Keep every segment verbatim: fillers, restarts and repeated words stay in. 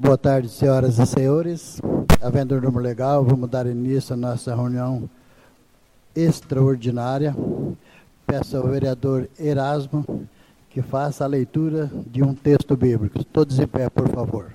Boa tarde, senhoras e senhores. Havendo um número legal, vamos dar início à nossa reunião extraordinária. Peço ao vereador Erasmo que faça a leitura de um texto bíblico. Todos em pé, por favor.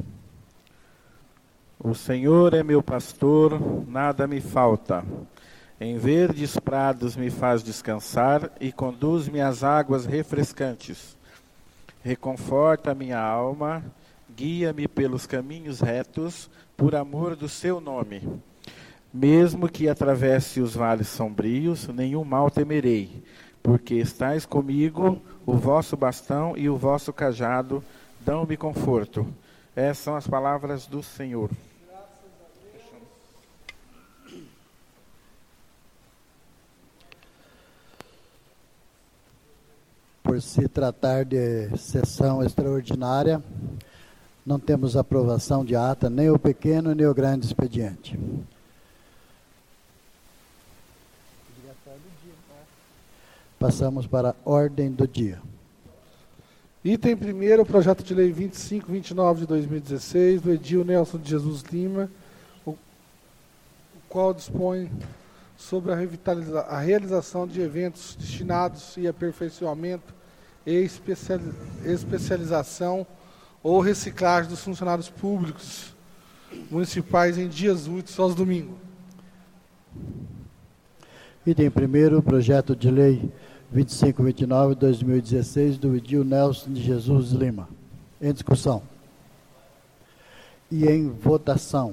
O Senhor é meu pastor, nada me falta. Em verdes prados me faz descansar e conduz-me às águas refrescantes. Reconforta a minha alma, guia-me pelos caminhos retos, por amor do seu nome. Mesmo que atravesse os vales sombrios, nenhum mal temerei, porque estais comigo, o vosso bastão e o vosso cajado dão-me conforto. Essas são as palavras do Senhor. Por se tratar de sessão extraordinária, não temos aprovação de ata, nem o pequeno, nem o grande expediente. Passamos para a ordem do dia. Item primeiro, projeto de lei vinte e cinco, vinte e nove de dois mil e dezesseis, do Edil Nelson de Jesus Lima, o, o qual dispõe sobre a, revitaliza, a realização de eventos destinados e aperfeiçoamento e especiali, especialização ou reciclagem dos funcionários públicos municipais em dias úteis aos domingos. Item primeiro, projeto de lei vinte e cinco, vinte e nove de dois mil e dezesseis, do Edil Nelson de Jesus Lima. Em discussão. E em votação.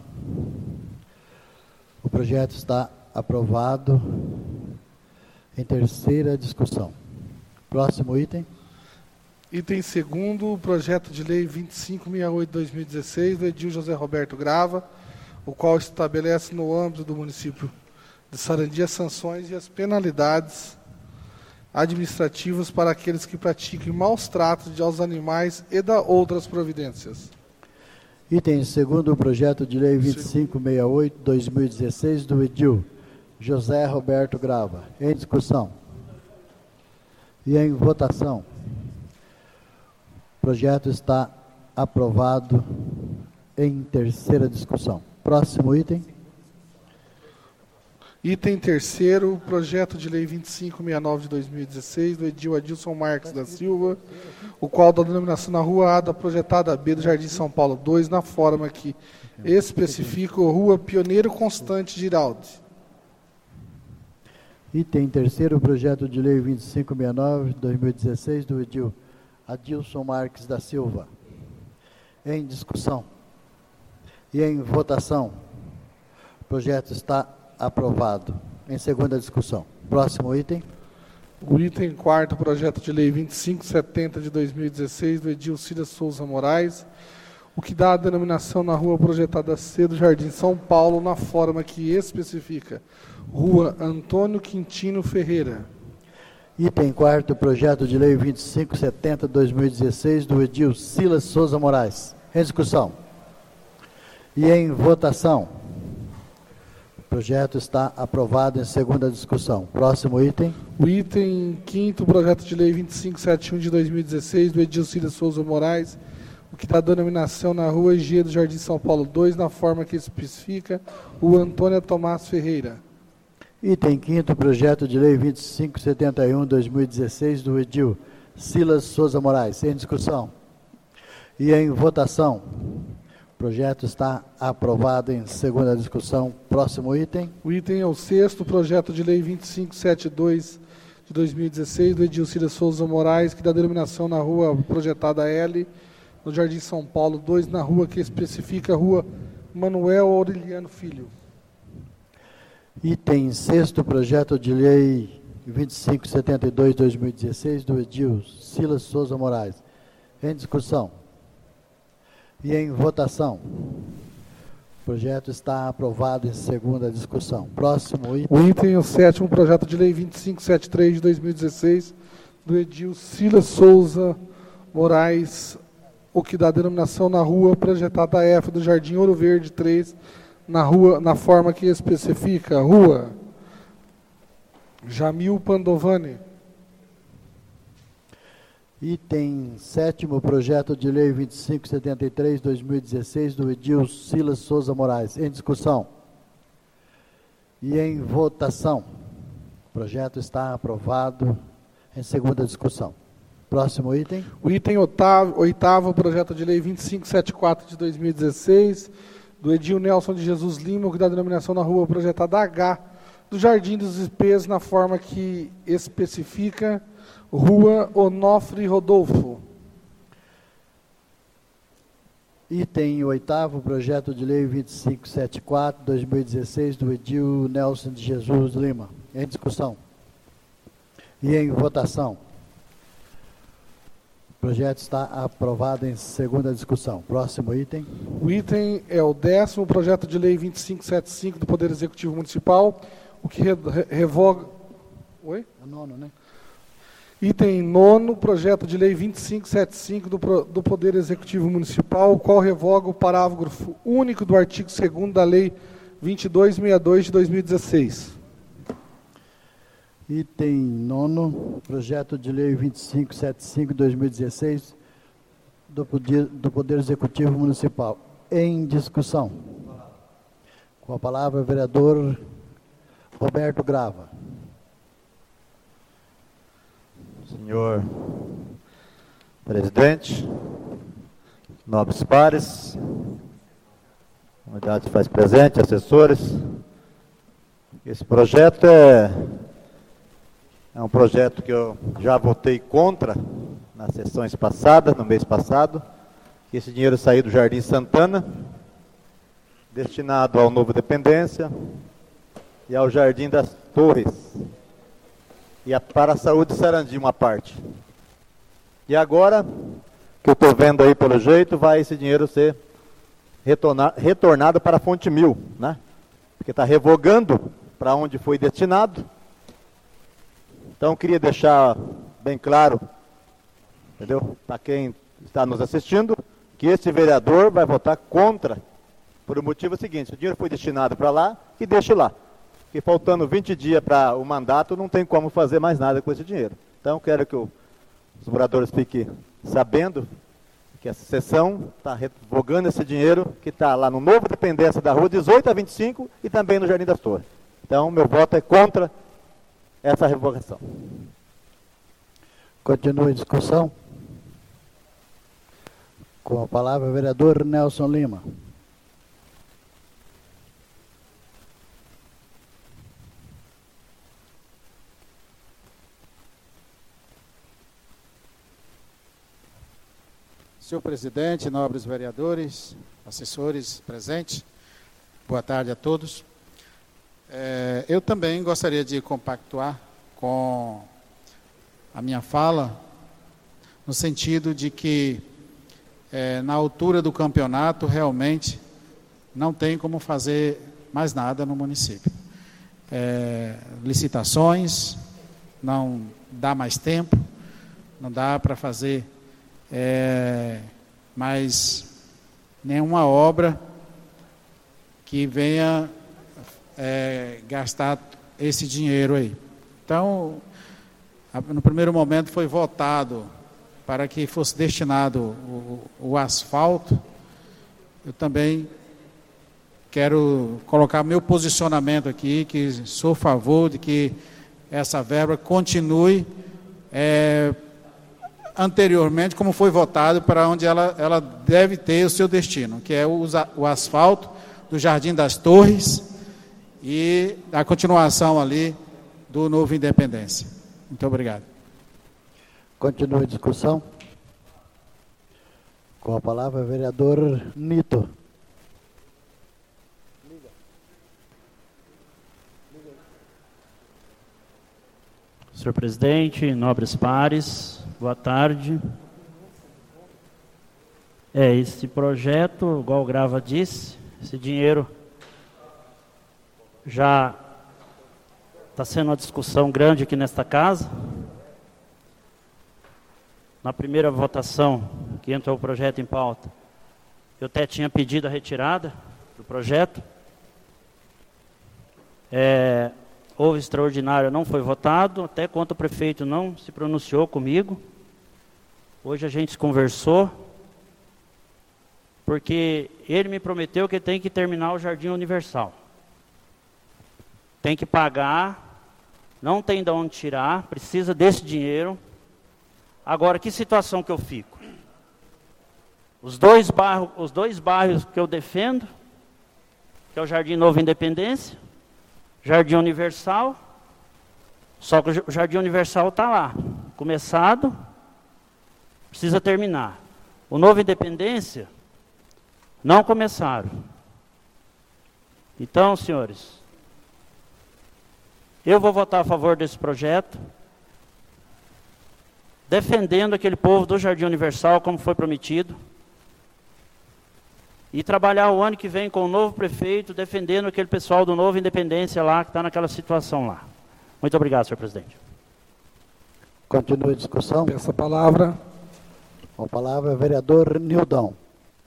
O projeto está aprovado em terceira discussão. Próximo item. Item segundo, projeto de lei vinte e cinco, sessenta e oito de dois mil e dezesseis, do Edil José Roberto Grava, o qual estabelece no âmbito do município de Sarandi as sanções e as penalidades administrativas para aqueles que pratiquem maus tratos aos animais e da outras providências. Item segundo, o projeto de lei vinte e cinco, sessenta e oito de dois mil e dezesseis, do Edil José Roberto Grava. Em discussão. E em votação. O projeto está aprovado em terceira discussão. Próximo item. Item terceiro, projeto de lei vinte e cinco, sessenta e nove de dois mil e dezesseis, do Edil Adilson Marques da Silva, o qual da denominação na Rua A da projetada B do Jardim São Paulo dois, na forma que especifica a Rua Pioneiro Constante Giraldi. Item terceiro, projeto de lei vinte e cinco, sessenta e nove de dois mil e dezesseis, do Edil Adilson Marques da Silva. Em discussão. E em votação. O projeto está aprovado em segunda discussão. Próximo item. O item quarto, projeto de lei vinte e cinco, setenta de dois mil e dezesseis, do Edil Cida Souza Moraes, o que dá a denominação na Rua Projetada C do Jardim São Paulo, na forma que especifica Rua Antônio Quintino Ferreira. Item quarto, projeto de lei vinte e cinco, setenta de dois mil e dezesseis, do Edil Silas Souza Moraes. Em discussão. E em votação. O projeto está aprovado em segunda discussão. Próximo item. O item quinto, projeto de lei vinte e cinco, setenta e um de dois mil e dezesseis, do Edil Silas Souza Moraes, o que dá denominação na Rua G do Jardim São Paulo dois, na forma que especifica o Antônio Tomás Ferreira. Item quinto, projeto de lei vinte e cinco, setenta e um de dois mil e dezesseis, do Edil Silas Souza Moraes. Em discussão. E em votação. O projeto está aprovado em segunda discussão. Próximo item. O item é o sexto, projeto de lei vinte e cinco, setenta e dois de dois mil e dezesseis, do Edil Silas Souza Moraes, que dá denominação na Rua Projetada L, no Jardim São Paulo dois, na rua que especifica a Rua Manuel Aureliano Filho. Item sexto, projeto de lei vinte e cinco, setenta e dois de dois mil e dezesseis, do Edil Silas Souza Moraes. Em discussão. E em votação. O projeto está aprovado em segunda discussão. Próximo item. O item é o sétimo, projeto de lei vinte e cinco, setenta e três de dois mil e dezesseis, do Edil Silas Souza Moraes, o que dá denominação na Rua Projetada F do Jardim Ouro Verde três, na rua, na forma que especifica Rua Jamil Pandovani. Item sétimo, projeto de lei vinte e cinco setenta e três, dois mil e dezesseis, do Edil Silas Souza Moraes. Em discussão e em votação. O projeto está aprovado em segunda discussão. Próximo item. O item oitavo, oitavo projeto de lei vinte e cinco setenta e quatro de dois mil e dezesseis, do Edil Nelson de Jesus Lima, que dá denominação na rua projetada H, do Jardim dos Ipês, na forma que especifica Rua Onofre Rodolfo. Item oitavo, projeto de lei vinte e cinco setenta e quatro, dois mil e dezesseis, do Edil Nelson de Jesus Lima. Em discussão e em votação. O projeto está aprovado em segunda discussão. Próximo item. O item é o décimo, projeto de lei vinte e cinco setenta e cinco do Poder Executivo Municipal, o que re revoga... Oi? É nono, né? Item nono, projeto de lei vinte e cinco setenta e cinco do, do Poder Executivo Municipal, o qual revoga o parágrafo único do artigo segundo da Lei vinte e dois sessenta e dois de dois mil e dezesseis. Item nono, projeto de lei vinte e cinco setenta e cinco de dois mil e dezesseis do Poder, do Poder Executivo Municipal. Em discussão. Com a palavra o vereador Roberto Grava. Senhor presidente, nobres pares, comunidade faz presente, assessores, esse projeto é, é um projeto que eu já votei contra nas sessões passadas, no mês passado, que esse dinheiro saiu do Jardim Santana, destinado ao Novo Dependência e ao Jardim das Torres, e a, para a saúde de Sarandi, uma parte. E agora, que eu estou vendo aí pelo jeito, vai esse dinheiro ser retornar, retornado para a Fonte Mil, né? Porque está revogando para onde foi destinado. Então, queria deixar bem claro, entendeu? Para quem está nos assistindo, que esse vereador vai votar contra, por o motivo seguinte: o dinheiro foi destinado para lá, que deixe lá. Que faltando vinte dias para o mandato, não tem como fazer mais nada com esse dinheiro. Então, quero que o, os moradores fiquem sabendo que essa sessão está revogando esse dinheiro que está lá no Novo Dependência da Rua dezoito a vinte e cinco e também no Jardim das Torres. Então, meu voto é contra essa revogação. Continua a discussão. Com a palavra o vereador Nelson Lima. Senhor presidente, nobres vereadores, assessores presentes, boa tarde a todos. É, eu também gostaria de compactuar com a minha fala, no sentido de que, é, na altura do campeonato, realmente não tem como fazer mais nada no município. É, licitações, não dá mais tempo, não dá para fazer É, mas nenhuma obra que venha é, gastar esse dinheiro aí. Então, a, no primeiro momento foi votado para que fosse destinado o, o asfalto. Eu também quero colocar meu posicionamento aqui, que sou a favor de que essa verba continue é, anteriormente, como foi votado, para onde ela, ela deve ter o seu destino, que é o, o asfalto do Jardim das Torres e a continuação ali do Novo Independência. Muito obrigado. Continua a discussão. Com a palavra o vereador Nito. Senhor presidente, nobres pares, boa tarde. É, esse projeto, igual o Grava disse, esse dinheiro já está sendo uma discussão grande aqui nesta casa. Na primeira votação, que entrou o projeto em pauta, eu até tinha pedido a retirada do projeto. É... Houve extraordinário, não foi votado, até quanto o prefeito não se pronunciou comigo. Hoje a gente conversou, porque ele me prometeu que tem que terminar o Jardim Universal. Tem que pagar, não tem de onde tirar, precisa desse dinheiro. Agora, que situação que eu fico? Os dois bairros, os dois bairros que eu defendo, que é o Jardim Nova Independência, Jardim Universal, só que o Jardim Universal está lá, começado, precisa terminar. O Nova Independência, não começaram. Então, senhores, eu vou votar a favor desse projeto, defendendo aquele povo do Jardim Universal, como foi prometido, e trabalhar o ano que vem com o novo prefeito, defendendo aquele pessoal do Novo Independência lá, que está naquela situação lá. Muito obrigado, senhor presidente. Continua a discussão. Peço a palavra. Com a palavra, vereador Nildão.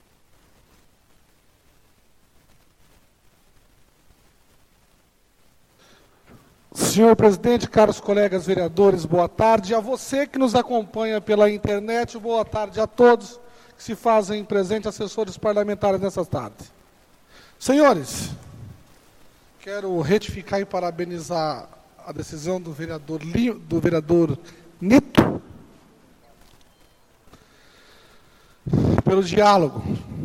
Senhor presidente, caros colegas vereadores, boa tarde. A você que nos acompanha pela internet, boa tarde a todos que se fazem presentes, assessores parlamentares nessa tarde. Senhores, quero retificar e parabenizar a decisão do vereador, do vereador Nito pelo diálogo.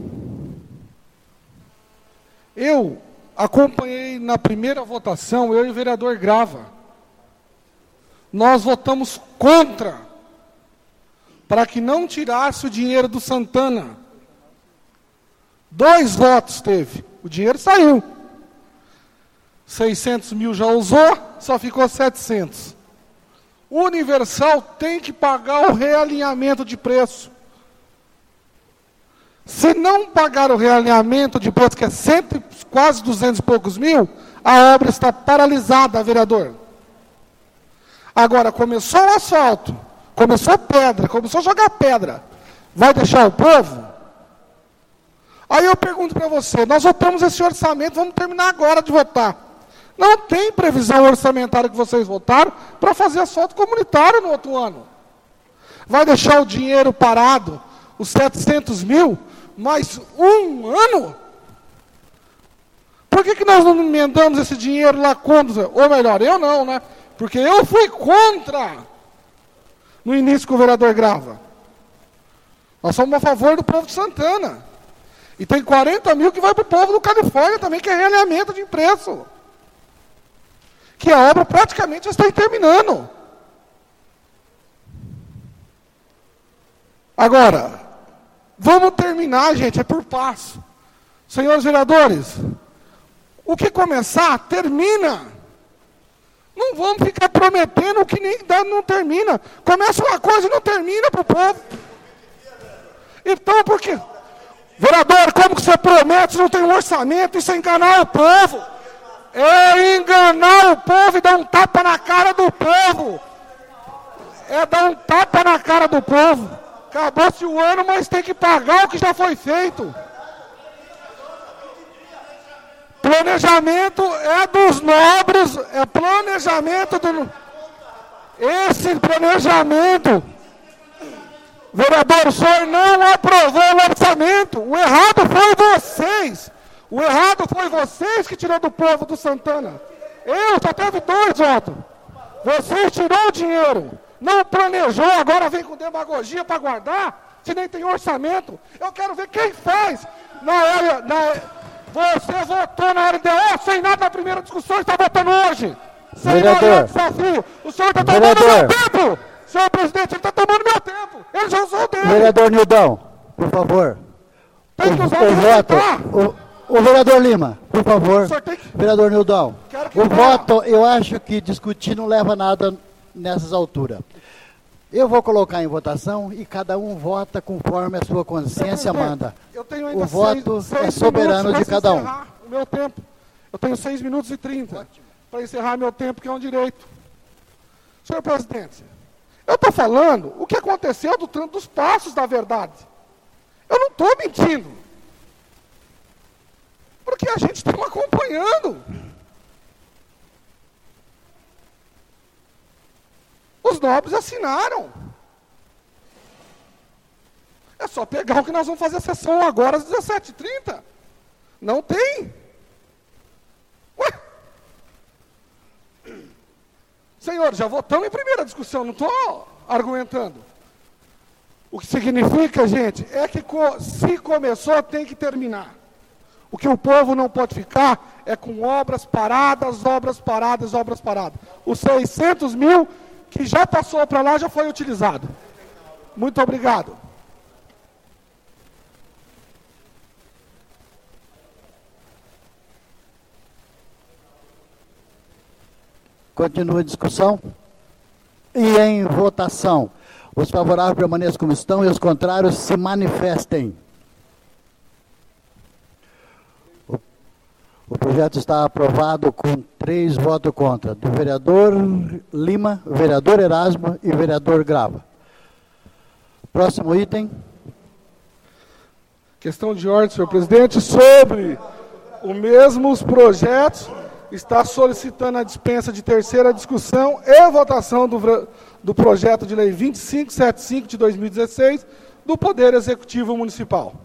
Eu acompanhei na primeira votação, eu e o vereador Grava. Nós votamos contra, para que não tirasse o dinheiro do Santana. Dois votos teve, o dinheiro saiu. seiscentos mil já usou, só ficou setecentos. O Universal tem que pagar o realinhamento de preço. Se não pagar o realinhamento de preço, que é cento, quase duzentos e poucos mil, a obra está paralisada, vereador. Agora, começou o asfalto, começou pedra, começou a jogar pedra, vai deixar o povo? Aí eu pergunto para você, nós votamos esse orçamento, vamos terminar agora de votar. Não tem previsão orçamentária que vocês votaram para fazer asfalto comunitário no outro ano. Vai deixar o dinheiro parado, os setecentos mil, mais um ano? Por que, que nós não emendamos esse dinheiro lá quando? Ou melhor, eu não, né? Porque eu fui contra no início com o vereador Grava. Nós somos a favor do povo de Santana. E tem quarenta mil que vai para o povo do Califórnia também, que é realinhamento de preço. Que a obra praticamente já está terminando. Agora, vamos terminar, gente, é por passo. Senhores vereadores, o que começar, termina. Não vamos ficar prometendo o que nem dá, não termina. Começa uma coisa e não termina para o povo. Então, por quê? Vereador, como que você promete se não tem um orçamento? Isso é enganar o povo. É enganar o povo e dar um tapa na cara do povo. É dar um tapa na cara do povo. Acabou-se o ano, mas tem que pagar o que já foi feito. Planejamento é dos nobres, é planejamento do... Esse planejamento, vereador, o senhor não aprovou o orçamento. O errado foi vocês. O errado foi vocês que tirou do povo do Santana. Eu só teve dois votos. Vocês tirou o dinheiro. Não planejou, agora vem com demagogia para guardar, se nem tem orçamento. Eu quero ver quem faz. Na área, na, você votou na área de ó, sem nada na primeira discussão, está votando hoje. Sem nada desafio. O senhor está tomando meu tempo. Senhor presidente, ele está tomando meu tempo. Ele já usou o dele. Vereador Nildão, por favor. Tem que o, usar o voto. O, o vereador Lima, por favor. Que... Vereador Nildão. O vá. voto, eu acho que discutir não leva nada nessas alturas. Eu vou colocar em votação e cada um vota conforme a sua consciência manda. Eu tenho ainda o voto seis, seis é soberano de cada um. O meu tempo. Eu tenho seis minutos e trinta para encerrar meu tempo, que é um direito. Senhor presidente, eu estou falando o que aconteceu do, dos passos da verdade. Eu não estou mentindo. Porque a gente está acompanhando. Os nobres assinaram. só pegar o que nós vamos fazer a sessão agora às dezessete e trinta. Não tem. Ué? Senhor, já votamos em primeira discussão, não estou argumentando. O que significa, gente, é que se começou, tem que terminar. O que o povo não pode ficar é com obras paradas, obras paradas, obras paradas. Os seiscentos mil que já passou para lá já foi utilizado. Muito obrigado. Continua a discussão. E em votação. Os favoráveis permaneçam como estão e os contrários se manifestem. O, o projeto está aprovado com três votos contra. Do vereador Lima, vereador Erasmo e vereador Grava. Próximo item. Questão de ordem, senhor presidente, sobre os mesmos projetos. Está solicitando a dispensa de terceira discussão e votação do, do projeto de lei vinte e cinco setenta e cinco de dois mil e dezesseis do Poder Executivo Municipal.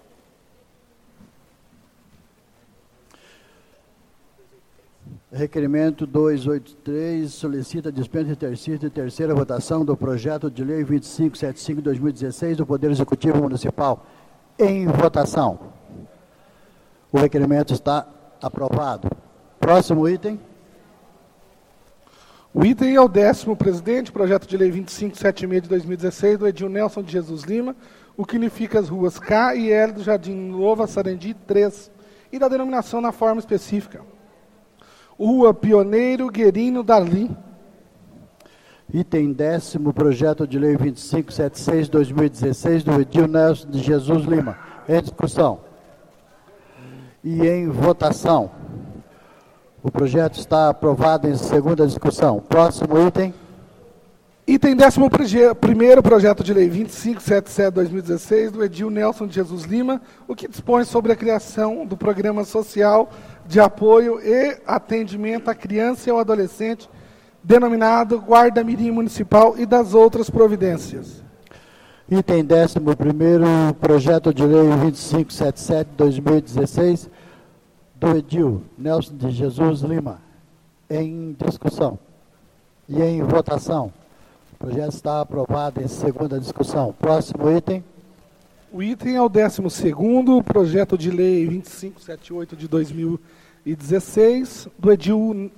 Requerimento duzentos e oitenta e três solicita a dispensa de terceira e terceira votação do projeto de lei vinte e cinco setenta e cinco de dois mil e dezesseis do Poder Executivo Municipal. Em votação. O requerimento está aprovado. Próximo item. O item é o décimo, presidente, projeto de lei vinte e cinco setenta e seis de dois mil e dezesseis, do Edil Nelson de Jesus Lima, o que unifica as ruas K e L do Jardim Novo, Sarandi três, e da denominação na forma específica. Rua Pioneiro Guerino Darli. Item décimo, projeto de lei vinte e cinco setenta e seis de dois mil e dezesseis, do Edil Nelson de Jesus Lima. Em discussão. E em votação. O projeto está aprovado em segunda discussão. Próximo item. Item décimo primeiro, projeto de lei vinte e cinco setenta e sete de dois mil e dezesseis, do Edil Nelson de Jesus Lima, o que dispõe sobre a criação do Programa Social de Apoio e Atendimento à Criança e ao Adolescente, denominado Guarda Mirim Municipal, e das outras providências. Item décimo primeiro, projeto de lei vinte e cinco setenta e sete de dois mil e dezesseis, do Edil Nelson de Jesus Lima, em discussão e em votação. O projeto está aprovado em segunda discussão. Próximo item. O item é o décimo segundo, projeto de lei vinte e cinco setenta e oito de dois mil e dezesseis, do Edil...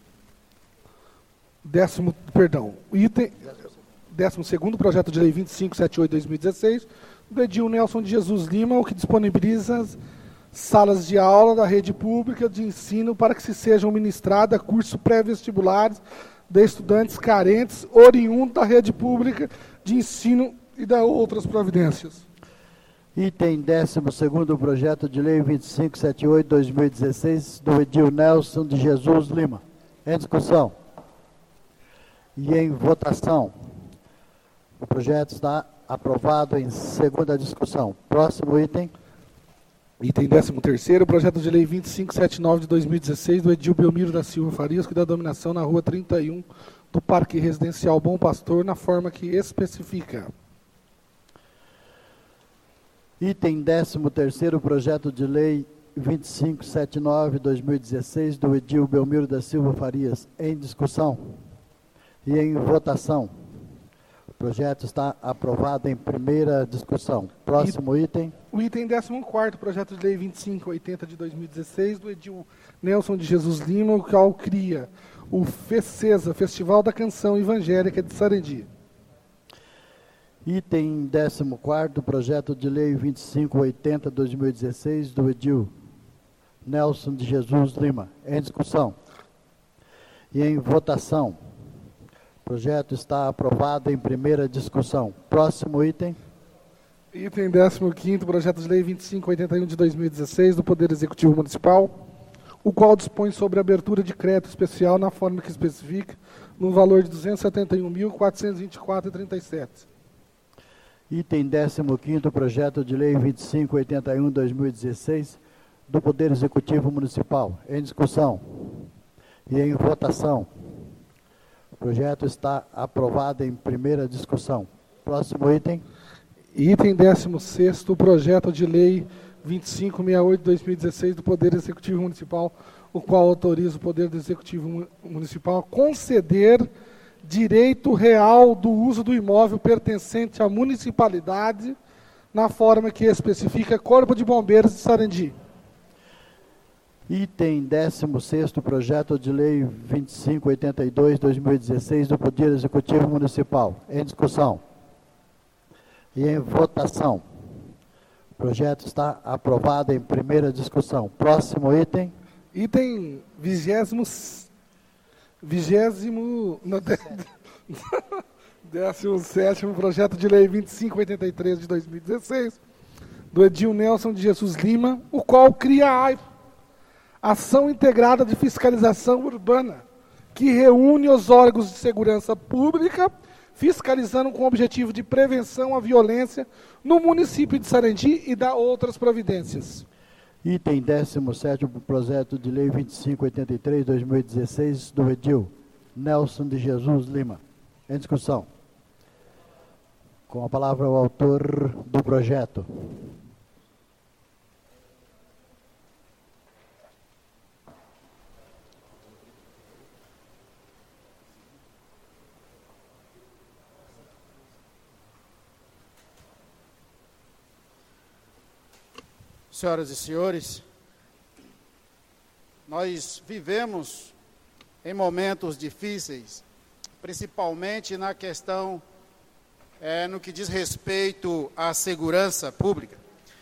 Décimo, perdão, o item... décimo segundo, projeto de lei vinte e cinco setenta e oito de dois mil e dezesseis, do Edil Nelson de Jesus Lima, o que disponibiliza salas de aula da rede pública de ensino para que se sejam ministradas cursos pré-vestibulares de estudantes carentes oriundos da rede pública de ensino e da outras providências. Item décimo segundo, projeto de lei vinte e cinco setenta e oito de dois mil e dezesseis, do Edil Nelson de Jesus Lima. Em discussão e em votação. O projeto está aprovado em segunda discussão. Próximo item. Item décimo terceiro, projeto de lei vinte e cinco setenta e nove de dois mil e dezesseis, do Edil Belmiro da Silva Farias, que dá dominação na rua trinta e um do Parque Residencial Bom Pastor, na forma que especifica. Item décimo terceiro, projeto de lei vinte e cinco setenta e nove de dois mil e dezesseis, do Edil Belmiro da Silva Farias, em discussão e em votação. O projeto está aprovado em primeira discussão. Próximo item. O item décimo quarto, projeto de lei vinte e cinco oitenta de dois mil e dezesseis, do Edil Nelson de Jesus Lima, o qual cria o FECESA, Festival da Canção Evangélica de Sarandi. Item décimo quarto, projeto de lei vinte e cinco oitenta de dois mil e dezesseis, do Edil Nelson de Jesus Lima. Em discussão e em votação. O projeto está aprovado em primeira discussão. Próximo item. Item décimo quinto, projeto de lei vinte e cinco oitenta e um de dois mil e dezesseis, do Poder Executivo Municipal, o qual dispõe sobre a abertura de crédito especial na forma que especifica, no valor de duzentos e setenta e um mil, quatrocentos e vinte e quatro reais e trinta e sete centavos. Item décimo quinto, projeto de lei vinte e cinco oitenta e um de dois mil e dezesseis, do Poder Executivo Municipal, em discussão e em votação. O projeto está aprovado em primeira discussão. Próximo item. Item décimo sexto, o projeto de lei vinte e cinco sessenta e oito de dois mil e dezesseis do Poder Executivo Municipal, o qual autoriza o Poder Executivo Municipal a conceder direito real do uso do imóvel pertencente à municipalidade, na forma que especifica Corpo de Bombeiros de Sarandi. Item décimo sexto, projeto de lei vinte e cinco oitenta e dois de dois mil e dezesseis do Poder Executivo Municipal. Em discussão e em votação. O projeto está aprovado em primeira discussão. Próximo item. Item vigésimo... Vigésimo... Não, décimo sétimo, projeto de lei vinte e cinco oitenta e três de dois mil e dezesseis, do Edil Nelson de Jesus Lima, o qual cria a AIFO, Ação Integrada de Fiscalização Urbana, que reúne os órgãos de segurança pública, fiscalizando com o objetivo de prevenção à violência no município de Sarandi e dá outras providências. Item décimo sétimo, projeto de lei vinte e cinco oitenta e três de dois mil e dezesseis, do Edil Nelson de Jesus Lima. Em discussão. Com a palavra o autor do projeto. Senhoras e senhores, nós vivemos em momentos difíceis, principalmente na questão, é, no que diz respeito à segurança pública.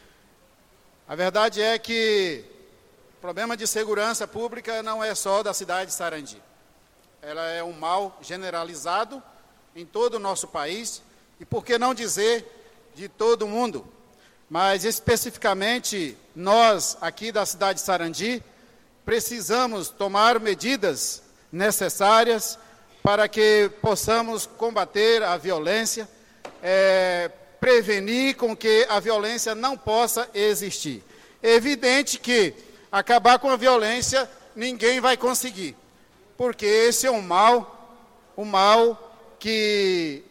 A verdade é que o problema de segurança pública não é só da cidade de Sarandi. Ela é um mal generalizado em todo o nosso país e, por que não dizer, de todo o mundo. Mas, especificamente, nós, aqui da cidade de Sarandi, precisamos tomar medidas necessárias para que possamos combater a violência, é, prevenir com que a violência não possa existir. É evidente que acabar com a violência ninguém vai conseguir, porque esse é um mal, um mal que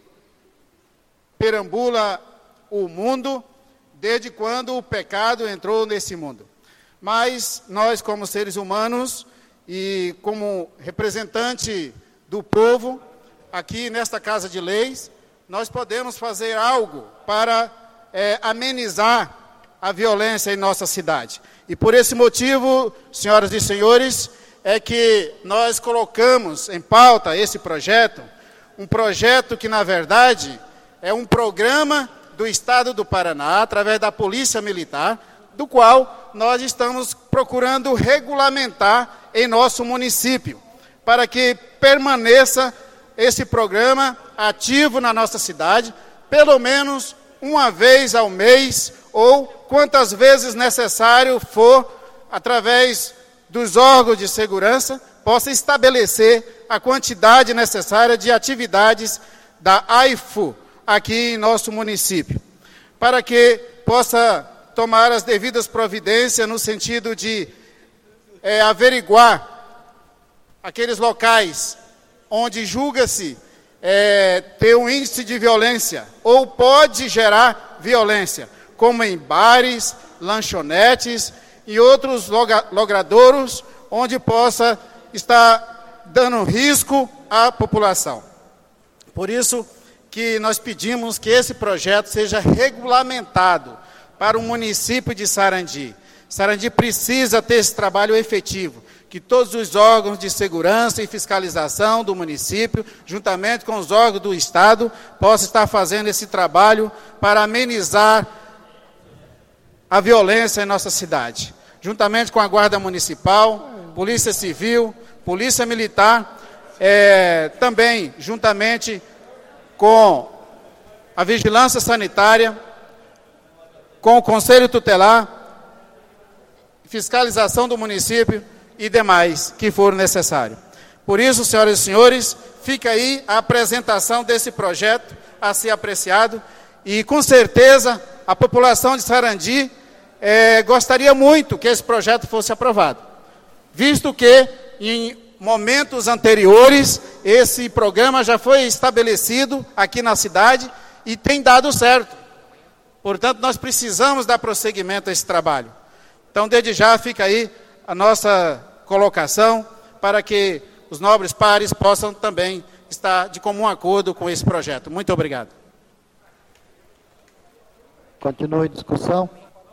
perambula o mundo, desde quando o pecado entrou nesse mundo. Mas nós, como seres humanos e como representante do povo, aqui nesta Casa de Leis, nós podemos fazer algo para é, amenizar a violência em nossa cidade. E por esse motivo, senhoras e senhores, é que nós colocamos em pauta esse projeto, um projeto que, na verdade, é um programa do Estado do Paraná, através da Polícia Militar, do qual nós estamos procurando regulamentar em nosso município, para que permaneça esse programa ativo na nossa cidade, pelo menos uma vez ao mês, ou quantas vezes necessário for, através dos órgãos de segurança, possa estabelecer a quantidade necessária de atividades da AIFO, aqui em nosso município, para que possa tomar as devidas providências no sentido de é, averiguar aqueles locais onde julga-se é, ter um índice de violência ou pode gerar violência, como em bares, lanchonetes e outros logradouros, onde possa estar dando risco à população. Por isso que nós pedimos que esse projeto seja regulamentado para o município de Sarandi. Sarandi precisa ter esse trabalho efetivo, que todos os órgãos de segurança e fiscalização do município, juntamente com os órgãos do Estado, possam estar fazendo esse trabalho para amenizar a violência em nossa cidade. Juntamente com a Guarda Municipal, Polícia Civil, Polícia Militar, é, também juntamente com a Vigilância Sanitária, com o Conselho Tutelar, fiscalização do município e demais que for necessário. Por isso, senhoras e senhores, fica aí a apresentação desse projeto a ser apreciado e, com certeza, a população de Sarandi é, gostaria muito que esse projeto fosse aprovado, visto que, em momentos anteriores, esse programa já foi estabelecido aqui na cidade e tem dado certo. Portanto, nós precisamos dar prosseguimento a esse trabalho. Então, desde já, fica aí a nossa colocação para que os nobres pares possam também estar de comum acordo com esse projeto. Muito obrigado. Continue a discussão.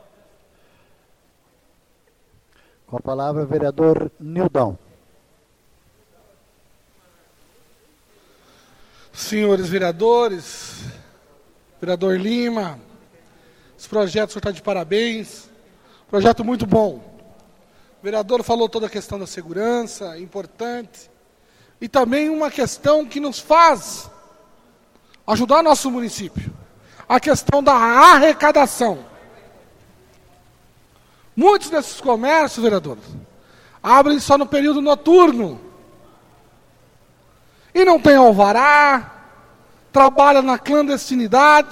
Com a palavra, o vereador Nildão. Senhores vereadores, vereador Lima, esse projeto o senhor está de parabéns, projeto muito bom. O vereador falou toda a questão da segurança, importante, e também uma questão que nos faz ajudar nosso município, a questão da arrecadação. Muitos desses comércios, vereadores, abrem só no período noturno, e não tem alvará, trabalha na clandestinidade,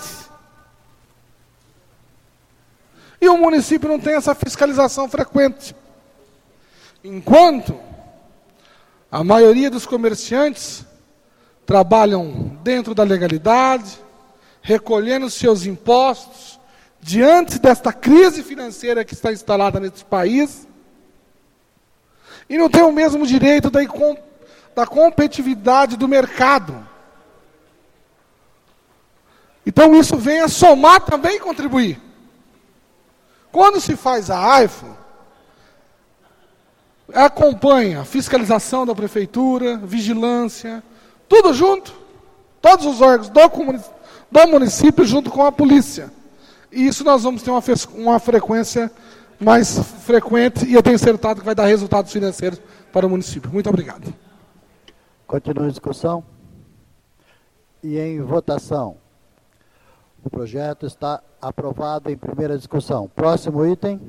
e o município não tem essa fiscalização frequente. Enquanto a maioria dos comerciantes trabalham dentro da legalidade, recolhendo seus impostos, diante desta crise financeira que está instalada nesse país, e não tem o mesmo direito da da competitividade do mercado. Então isso vem a somar também e contribuir. Quando se faz a A I F, acompanha a fiscalização da prefeitura, vigilância, tudo junto, todos os órgãos do, do município junto com a polícia. E isso nós vamos ter uma, uma frequência mais frequente, e eu tenho certeza que vai dar resultados financeiros para o município. Muito obrigado. Continua a discussão. E em votação. O projeto está aprovado em primeira discussão. Próximo item.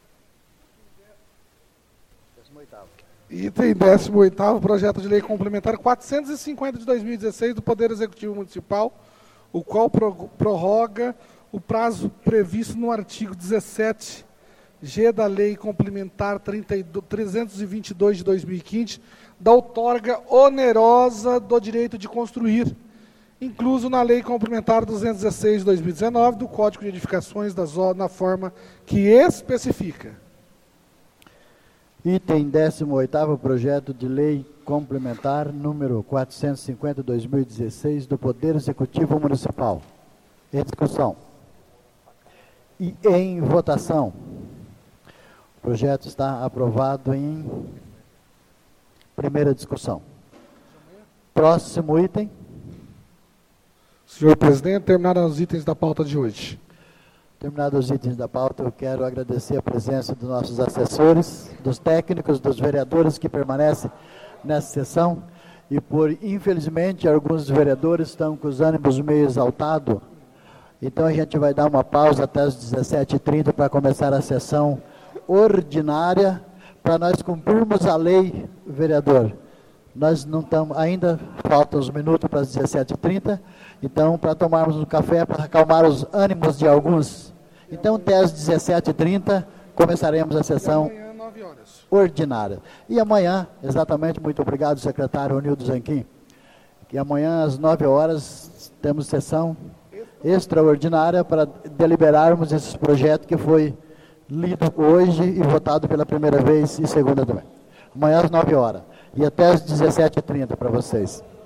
Item décimo oitavo, projeto de lei complementar quatrocentos e cinquenta de dois mil e dezesseis do Poder Executivo Municipal, o qual prorroga o prazo previsto no artigo dezessete G da Lei Complementar trezentos e vinte e dois de dois mil e quinze, da outorga onerosa do direito de construir, incluso na Lei Complementar duzentos e dezesseis de dois mil e dezenove, do Código de Edificações da zona, na forma que especifica. Item décimo oitavo, projeto de lei complementar número quatrocentos e cinquenta de dois mil e dezesseis do Poder Executivo Municipal. Em discussão. E em votação. O projeto está aprovado em primeira discussão. Próximo item. Senhor presidente, terminaram os itens da pauta de hoje. Terminados os itens da pauta, eu quero agradecer a presença dos nossos assessores, dos técnicos, dos vereadores que permanecem nessa sessão. E por, infelizmente, alguns vereadores estão com os ânimos meio exaltados. Então a gente vai dar uma pausa até as dezessete e trinta para começar a sessão ordinária, para nós cumprirmos a lei, vereador. Nós não estamos, ainda faltam uns minutos para as dezessete e trinta, então para tomarmos um café, para acalmar os ânimos de alguns. Então até as dezessete e trinta começaremos a sessão ordinária. E amanhã, exatamente, muito obrigado, secretário Onildo Zanquim, que amanhã às nove horas temos sessão extraordinária para deliberarmos esse projeto que foi lido hoje e votado pela primeira vez e segunda também. Amanhã às nove horas. E até às dezessete e trinta para vocês.